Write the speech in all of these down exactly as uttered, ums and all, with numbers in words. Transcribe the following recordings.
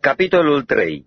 Capitolul trei.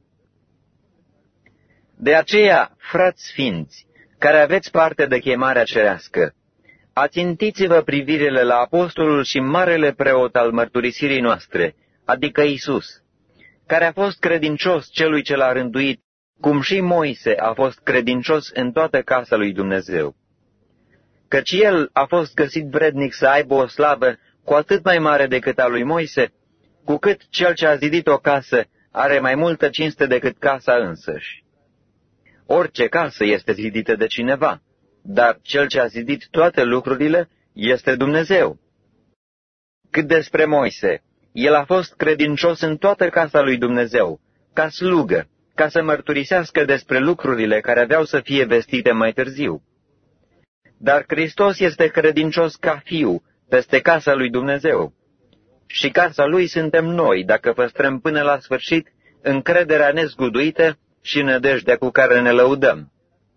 De aceea, frați sfinți, care aveți parte de chemarea cerească, ațintiți-vă privirile la apostolul și marele preot al mărturisirii noastre, adică Iisus, care a fost credincios celui ce l-a rânduit, cum și Moise a fost credincios în toată casa lui Dumnezeu. Căci el a fost găsit vrednic să aibă o slavă cu atât mai mare decât a lui Moise, cu cât cel ce a zidit o casă are mai multă cinste decât casa însăși. Orice casă este zidită de cineva, dar cel ce a zidit toate lucrurile este Dumnezeu. Cât despre Moise, el a fost credincios în toată casa lui Dumnezeu, ca slugă, ca să mărturisească despre lucrurile care aveau să fie vestite mai târziu. Dar Hristos este credincios ca fiu peste casa lui Dumnezeu. Și casa lui suntem noi, dacă păstrăm până la sfârșit încrederea nezguduită și nădejdea cu care ne lăudăm.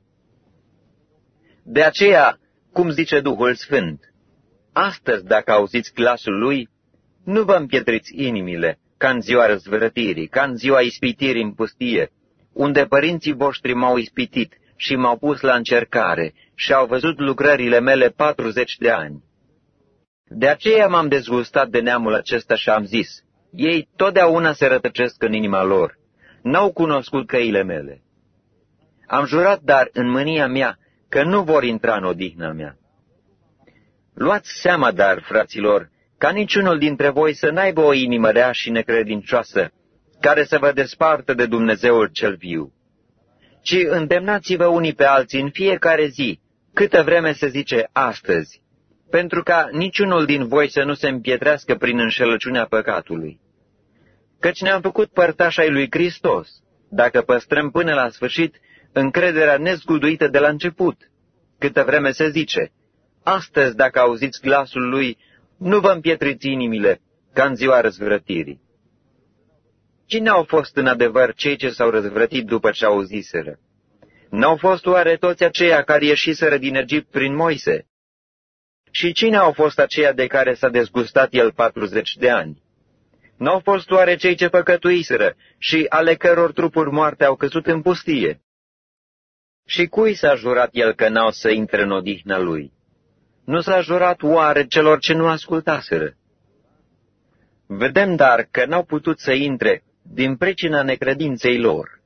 De aceea, cum zice Duhul Sfânt, astăzi, dacă auziți glasul lui, nu vă împietriți inimile, ca în ziua răzvrătirii, ca în ziua ispitirii în pustie, unde părinții voștri m-au ispitit și m-au pus la încercare și au văzut lucrările mele patruzeci de ani. De aceea m-am dezgustat de neamul acesta și am zis, ei totdeauna se rătăcesc în inima lor, n-au cunoscut căile mele. Am jurat dar în mânia mea că nu vor intra în odihna mea. Luați seama dar, fraților, ca niciunul dintre voi să n-aibă o inimă rea și necredincioasă, care să vă despartă de Dumnezeul cel viu, ci îndemnați-vă unii pe alții în fiecare zi, câtă vreme se zice astăzi, pentru ca niciunul din voi să nu se împietrească prin înșelăciunea păcatului. Căci ne-am făcut părtași ai lui Hristos, dacă păstrăm până la sfârșit încrederea nezguduită de la început, câtă vreme se zice, astăzi, dacă auziți glasul lui, nu vă împietriți inimile, ca în ziua răzvrătirii. Cine au fost în adevăr cei ce s-au răzvrătit după ce auziseră? N-au fost oare toți aceia care ieșiseră din Egipt prin Moise? Și cine au fost aceia de care s-a dezgustat el patruzeci de ani? N-au fost oare cei ce păcătuiseră și ale căror trupuri moarte au căzut în pustie? Și cui s-a jurat el că n-au să intre în odihna lui? Nu s-a jurat oare celor ce nu ascultaseră? Vedem dar că n-au putut să intre din pricina necredinței lor.